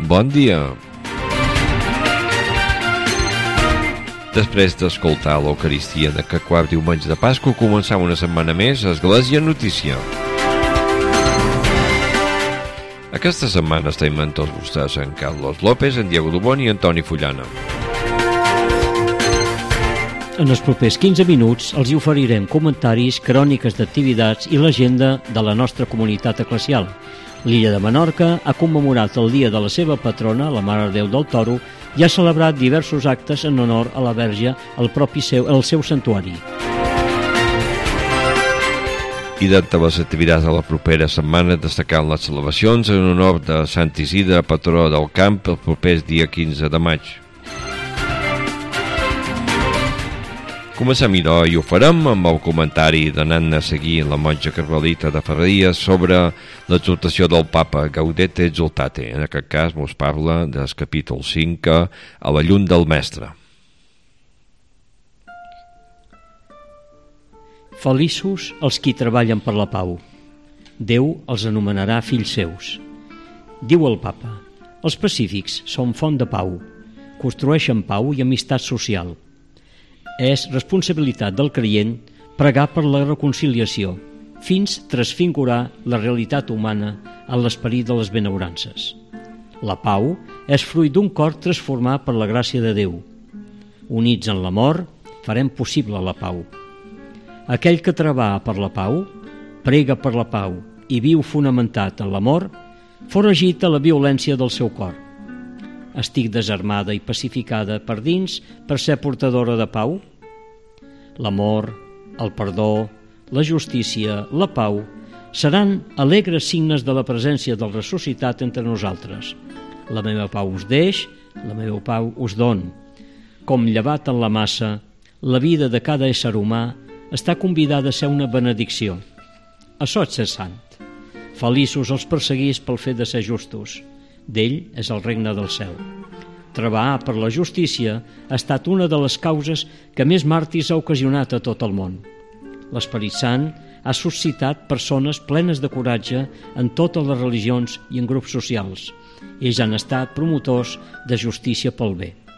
Bon dia. Després d'escoltar l'Eucaristia d'aquest quart diumenge de Pasqua, començam una setmana més a Església Notícia. Aquesta setmana estem amb tots vostès, en Carlos López, en Diego Dubón i Antoni Fullana. En els propers 15 minuts els hi oferirem comentaris, cròniques d'activitats i l'agenda de la nostra comunitat eclesial. L'illa de Menorca ha commemorat el dia de la seva patrona, la Mare de Déu del Toro, i ha celebrat diversos actes en honor a la Verge al seu santuari. I d'entre les activitats de la propera setmana destacant les celebracions en honor de Sant Isidre, patró del camp, el proper dia 15 de maig. Comencem, idò, i ho farem amb el comentari d'anant a seguir la monja carmelita de Ferreries sobre l'exhortació del Papa Gaudete Exultate. En aquest cas ens parla del capítol 5, a la llum del Mestre. Feliços els qui treballen per la pau. Déu els anomenarà fills seus. Diu el Papa, els pacífics són font de pau, construeixen pau i amistat social. És responsabilitat del creient pregar per la reconciliació, fins transfigurar la realitat humana en l'esperit de les benaurances. La pau és fruit d'un cor transformat per la gràcia de Déu. Units en l'amor, farem possible la pau. Aquell que treballa per la pau, prega per la pau i viu fonamentat en l'amor, foragita la violència del seu cor. Estic desarmada i pacificada per dins per ser portadora de pau? L'amor, el perdó, la justícia, la pau seran alegres signes de la presència del ressuscitat entre nosaltres. La meva pau us deix, la meva pau us don. Com llevat en la massa, la vida de cada ésser humà està convidada a ser una benedicció. Açò és ser sant. Feliços els perseguits pel fet de ser justos. D'ell és el regne del cel. Treballar per la justícia ha estat una de les causes que més màrtirs ha ocasionat a tot el món. L'Esperit Sant ha suscitat persones plenes de coratge en totes les religions i en grups socials. Ells han estat promotors de justícia pel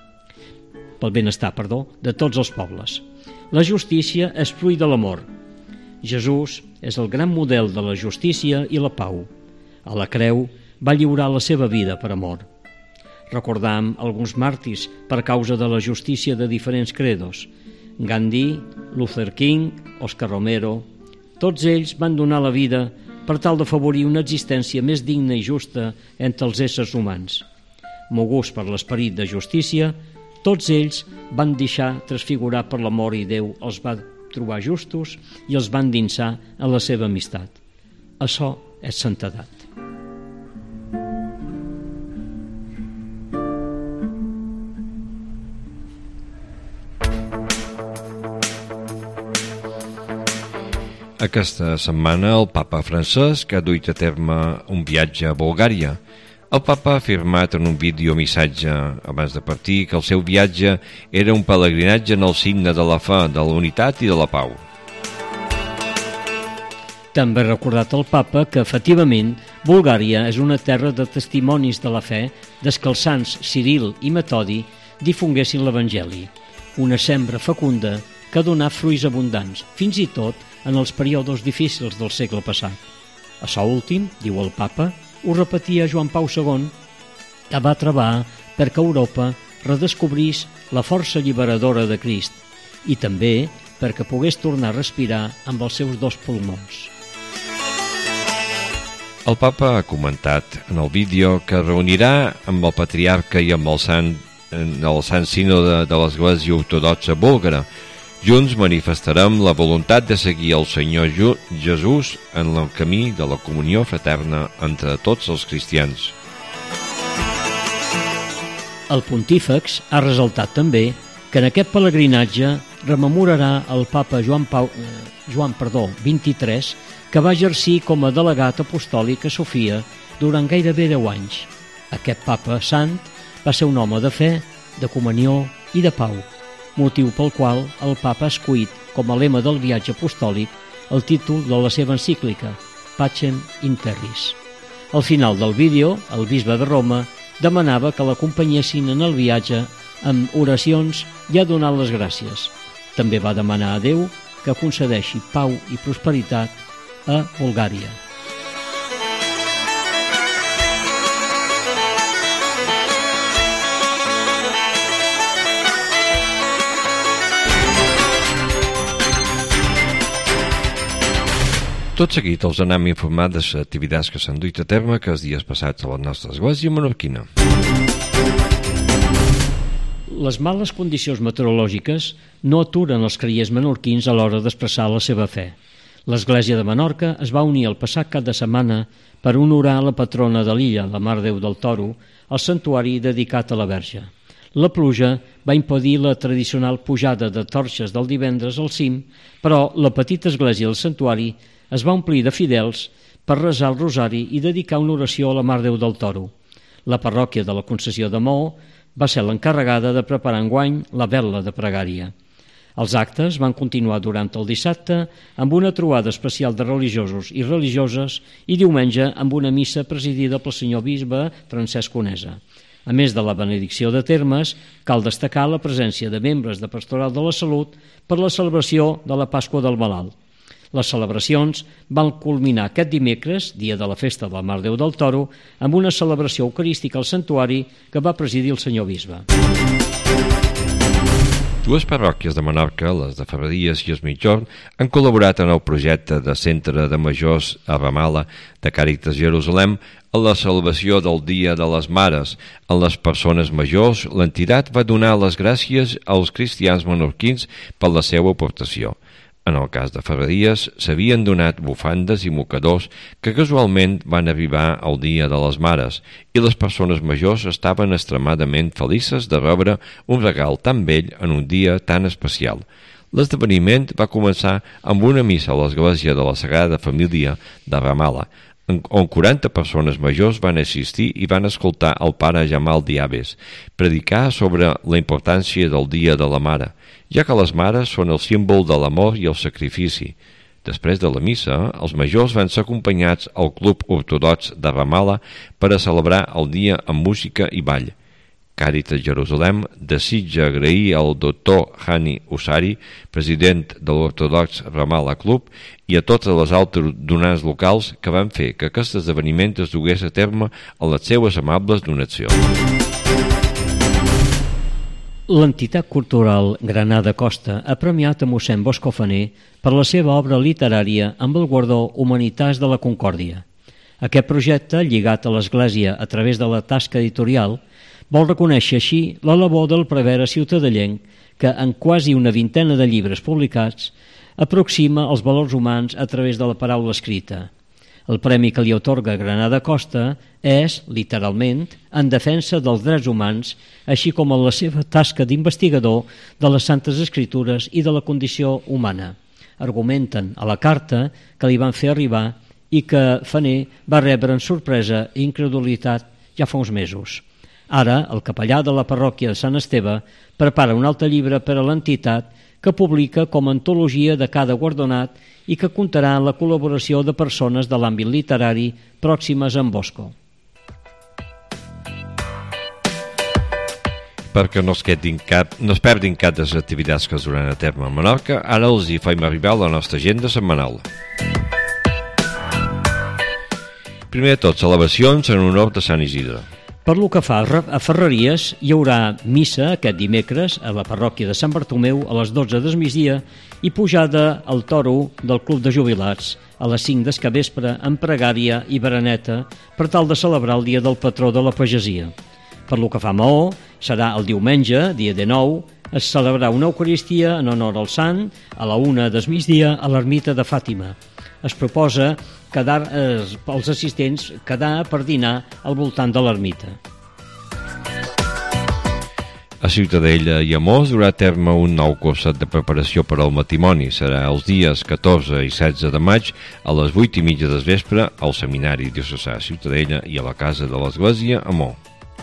benestar de tots els pobles. La justícia és fruit de l'amor. Jesús és el gran model de la justícia i la pau. A la creu va lliurar la seva vida per amor. Recordam alguns màrtirs per causa de la justícia de diferents credos. Gandhi, Luther King, Oscar Romero, tots ells van donar la vida per tal d'afavorir una existència més digna i justa entre els éssers humans. Moguts per l'esperit de justícia, tots ells van deixar transfigurar per l'amor i Déu els va trobar justos i els van endinsar en la seva amistat. Això és santedat. Aquesta setmana el papa Francesc ha duit a terme un viatge a Bulgària. El papa ha afirmat en un videomissatge abans de partir que el seu viatge era un pelegrinatge en el signe de la fe, de la unitat i de la pau. També ha recordat el papa que, efectivament, Bulgària és una terra de testimonis de la fe des que els sants Ciril i Metodi difonguessin l'Evangeli, una sembra fecunda que ha donat fruits abundants, fins i tot en els períodes difícils del segle passat. Això últim, diu el papa, ho repetia Joan Pau II, que va treballar perquè Europa redescobrís la força alliberadora de Crist i també perquè pogués tornar a respirar amb els seus dos pulmons. El papa ha comentat en el vídeo que reunirà amb el patriarca i amb el Sant Sínode de l'Església Ortodoxa Búlgara. Junts manifestarem la voluntat de seguir el Senyor Jesús en el camí de la comunió fraterna entre tots els cristians. El pontífex ha ressaltat també que en aquest pelegrinatge rememorarà el papa Joan 23, que va exercir com a delegat apostòlic a Sofia durant gairebé 10 anys. Aquest papa sant va ser un home de fe, de comunió i de pau, motiu pel qual el papa ha escollit com a lema del viatge apostòlic el títol de la seva encíclica, Pacem in Terris. Al final del vídeo, el bisbe de Roma demanava que l'acompanyessin en el viatge amb oracions i a donar les gràcies. També va demanar a Déu que concedeixi pau i prosperitat a Bulgària. Tot seguit els anem informant de les activitats que s'han duit a terme aquests dies passats a la nostra església menorquina. Les males condicions meteorològiques no aturen els creients menorquins a l'hora d'expressar la seva fe. L'Església de Menorca es va unir el passat cap de setmana per honorar la patrona de l'illa, la Mare Déu del Toro, al santuari dedicat a la Verge. La pluja va impedir la tradicional pujada de torxes del divendres al cim, però la petita església del santuari es va omplir de fidels per resar el rosari i dedicar una oració a la Mare Déu del Toro. La parròquia de la Concessió de Maó va ser l'encarregada de preparar enguany la vetla de pregària. Els actes van continuar durant el dissabte amb una trobada especial de religiosos i religioses i diumenge amb una missa presidida pel senyor bisbe Francesc Conesa. A més de la benedicció de termes, cal destacar la presència de membres de Pastoral de la Salut per la celebració de la Pasqua del Malalt. Les celebracions van culminar aquest dimecres, dia de la festa de la Mare Déu del Toro, amb una celebració eucarística al santuari que va presidir el senyor bisbe. Dues parròquies de Menorca, les de Ferreries i es Migjorn, han col·laborat en el projecte de Centre de Majors a Ramala de Càritas Jerusalem en la celebració del Dia de les Mares. En les persones majors, l'entitat va donar les gràcies als cristians menorquins per la seva aportació. En el cas de Ferreries, s'havien donat bufandes i mocadors que casualment van arribar el Dia de les Mares i les persones majors estaven extremadament felices de rebre un regal tan bell en un dia tan especial. L'esdeveniment va començar amb una missa a l'església de la Sagrada Família de Ramala, on 40 persones majors van assistir i van escoltar el pare Jamal Diabes predicar sobre la importància del Dia de la Mare, ja que les mares són el símbol de l'amor i el sacrifici. Després de la missa, els majors van ser acompanyats al Club Ortodox de Ramala per a celebrar el dia amb música i ball. Càritas Jerusalem desitja agrair al doctor Hani Usari, president de l'Ortodox Ramala Club, i a totes les altres donants locals que van fer que aquest esdeveniment es dugués a terme a les seues amables donacions. L'entitat cultural Granada Costa ha premiat a mossèn Bosco Faner per la seva obra literària amb el guardó Humanitats de la Concòrdia. Aquest projecte, lligat a l'Església a través de la tasca editorial, vol reconèixer així la labor del prevere ciutadellenc que, en quasi una vintena de llibres publicats, aproxima els valors humans a través de la paraula escrita. El premi que li atorga Granada Costa és, literalment, en defensa dels drets humans, així com en la seva tasca d'investigador de les Santes Escritures i de la condició humana. Argumenten a la carta que li van fer arribar i que Faner va rebre en sorpresa i incredulitat ja fa uns mesos. Ara, el capellà de la parròquia de Sant Esteve prepara un altre llibre per a l'entitat que publica com a antologia de cada guardonat i que comptarà amb la col·laboració de persones de l'àmbit literari pròximes a en Bosco. Perquè no es perdin cap de les activitats que es duran a terme a Menorca, ara els hi fem arribar la nostra agenda setmanal. Primer de tot, celebracions en honor de Sant Isidre. Per lo que fa a Ferreries, hi haurà missa aquest dimecres a la parròquia de Sant Bartomeu a les 12 del migdia i pujada al toro del Club de Jubilats a les 5 del capvespre amb pregària i bereneta per tal de celebrar el dia del patró de la pagesia. Per lo que fa a Maó, serà el diumenge, dia 19, es celebrarà una eucaristia en honor al sant a la 1 del migdia a l'ermita de Fàtima. Es proposa els assistents quedar per dinar al voltant de l'ermita. A Ciutadella i a Mos durà a terme un nou curset de preparació per al matrimoni. Serà els dies 14 i 16 de maig a les 8:30 del vespre al Seminari Diocesà a Ciutadella i a la Casa de l'Església a Mó.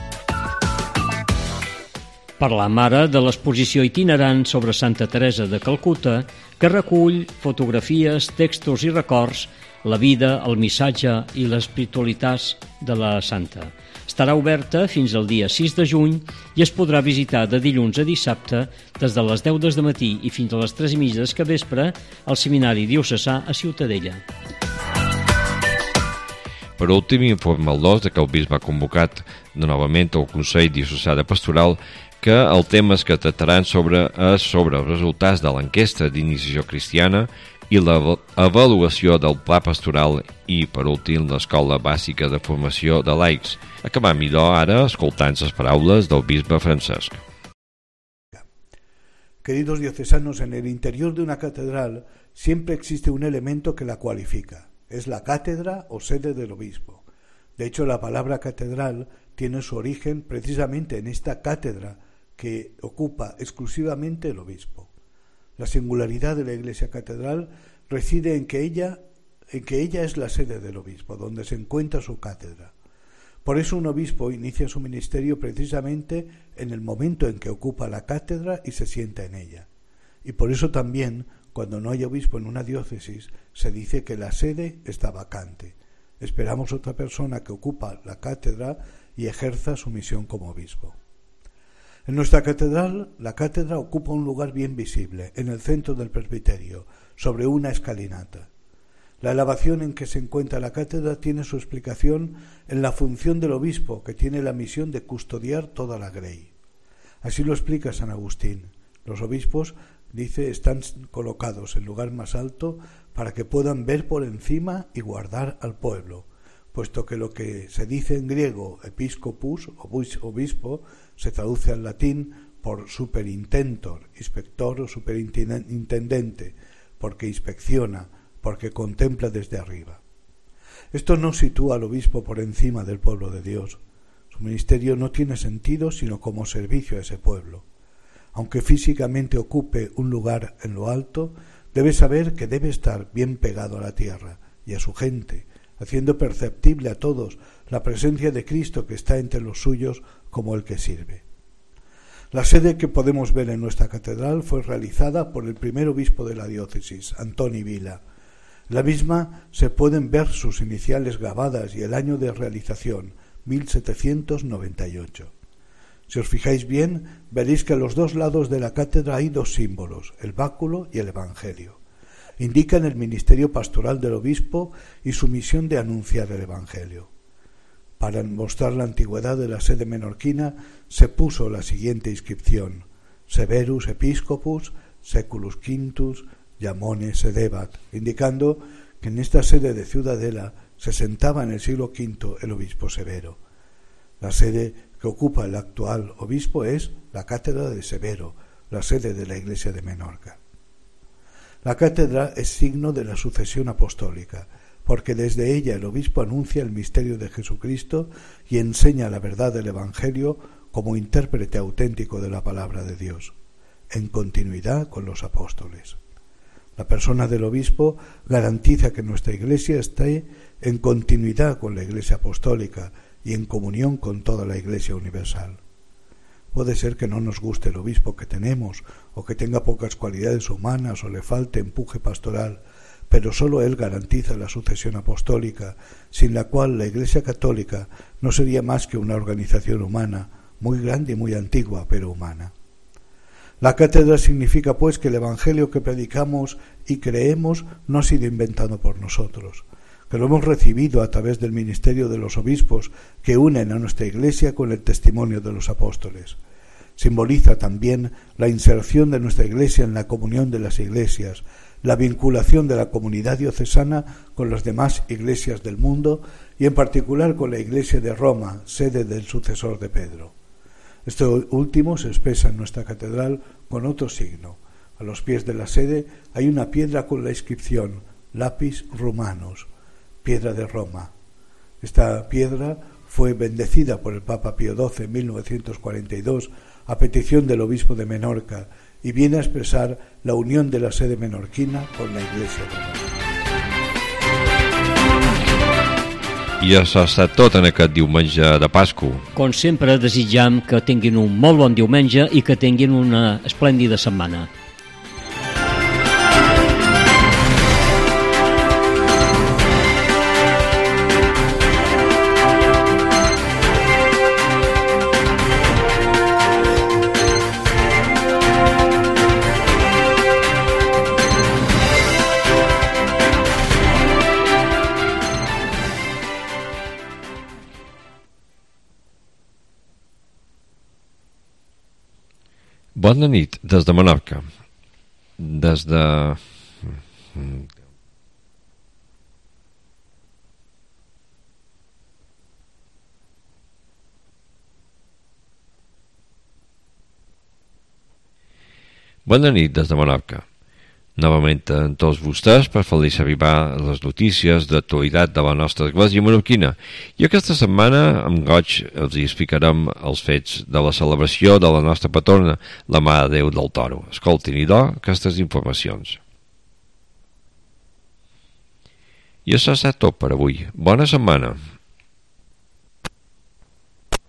Parlam ara de l'exposició itinerant sobre Santa Teresa de Calcuta, que recull fotografies, textos i records, la vida, el missatge i l'espiritualitat de la santa. Estarà oberta fins al dia 6 de juny i es podrà visitar de dilluns a dissabte des de les 10 del matí i fins a les 3:30 del capvespre al Seminari Diocesà a Ciutadella. Per últim, informa el DOS que el bisbe ha convocat novament el Consell Diocesà de Pastoral que el tema que tractaran sobre els resultats de l'enquesta d'iniciació cristiana i l'avaluació del pla pastoral i, per últim, l'Escola Bàsica de Formació de Laics. Acabar millor ara escoltant les paraules del bisbe Francesc. Queridos diocesanos, en el interior de una catedral siempre existe un elemento que la cualifica. Es la cátedra o sede del obispo. De hecho, la palabra catedral tiene su origen precisamente en esta cátedra que ocupa exclusivamente el obispo. La singularidad de la Iglesia catedral reside en que ella es la sede del obispo, donde se encuentra su cátedra. Por eso un obispo inicia su ministerio precisamente en el momento en que ocupa la cátedra y se sienta en ella. Y por eso también, cuando no hay obispo en una diócesis, se dice que la sede está vacante. Esperamos otra persona que ocupa la cátedra y ejerza su misión como obispo. En nuestra catedral, la cátedra ocupa un lugar bien visible, en el centro del presbiterio, sobre una escalinata. La elevación en que se encuentra la cátedra tiene su explicación en la función del obispo, que tiene la misión de custodiar toda la grey. Así lo explica San Agustín. Los obispos, dice, están colocados en lugar más alto para que puedan ver por encima y guardar al pueblo, puesto que lo que se dice en griego episcopus, obispo, se traduce al latín por superintentor, inspector o superintendente, porque inspecciona, porque contempla desde arriba. Esto no sitúa al obispo por encima del pueblo de Dios. Su ministerio no tiene sentido sino como servicio a ese pueblo. Aunque físicamente ocupe un lugar en lo alto, debe saber que debe estar bien pegado a la tierra y a su gente, haciendo perceptible a todos la presencia de Cristo que está entre los suyos como el que sirve. La sede que podemos ver en nuestra catedral fue realizada por el primer obispo de la diócesis, Antoni Vila. En la misma se pueden ver sus iniciales grabadas y el año de realización, 1798. Si os fijáis bien, veréis que a los dos lados de la cátedra hay dos símbolos, el báculo y el evangelio. Indican el ministerio pastoral del obispo y su misión de anunciar el evangelio. Para mostrar la antigüedad de la sede menorquina se puso la siguiente inscripción: Severus Episcopus Seculus Quintus Iamone Sedebat, indicando que en esta sede de Ciudadela se sentaba en el siglo V el obispo Severo. La sede que ocupa el actual obispo es la cátedra de Severo, la sede de la Iglesia de Menorca. La cátedra es signo de la sucesión apostólica, porque desde ella el obispo anuncia el misterio de Jesucristo y enseña la verdad del Evangelio como intérprete auténtico de la palabra de Dios, en continuidad con los apóstoles. La persona del obispo garantiza que nuestra Iglesia esté en continuidad con la Iglesia apostólica y en comunión con toda la Iglesia universal. Puede ser que no nos guste el obispo que tenemos, o que tenga pocas cualidades humanas, o le falte empuje pastoral, pero sólo él garantiza la sucesión apostólica, sin la cual la Iglesia católica no sería más que una organización humana, muy grande y muy antigua, pero humana. La cátedra significa, pues, que el Evangelio que predicamos y creemos no ha sido inventado por nosotros, que lo hemos recibido a través del ministerio de los obispos que unen a nuestra Iglesia con el testimonio de los apóstoles. Simboliza también la inserción de nuestra Iglesia en la comunión de las iglesias, la vinculación de la comunidad diocesana con las demás iglesias del mundo y en particular con la Iglesia de Roma, sede del sucesor de Pedro. Esto último se expresa en nuestra catedral con otro signo. A los pies de la sede hay una piedra con la inscripción Lapis Romanus, piedra de Roma. Esta piedra fue bendecida por el Papa Pío XII en 1942 a petición del obispo de Menorca y viene a expresar la unión de la sede menorquina con la Iglesia romana. I això ha estat tot en aquest diumenge de Pasqua. Com sempre, desitjam que tinguin un molt bon diumenge i que tinguin una esplèndida setmana. Bona nit des de Menorca. Des de... Bona nit des de Menorca. Novament amb tots vostès per fer-los arribar les notícies d'actualitat de la nostra església menorquina. I aquesta setmana, amb goig, els explicarem els fets de la celebració de la nostra patrona, la Mare de Déu del Toro. Escoltin, idò, aquestes informacions. I això és tot per avui. Bona setmana.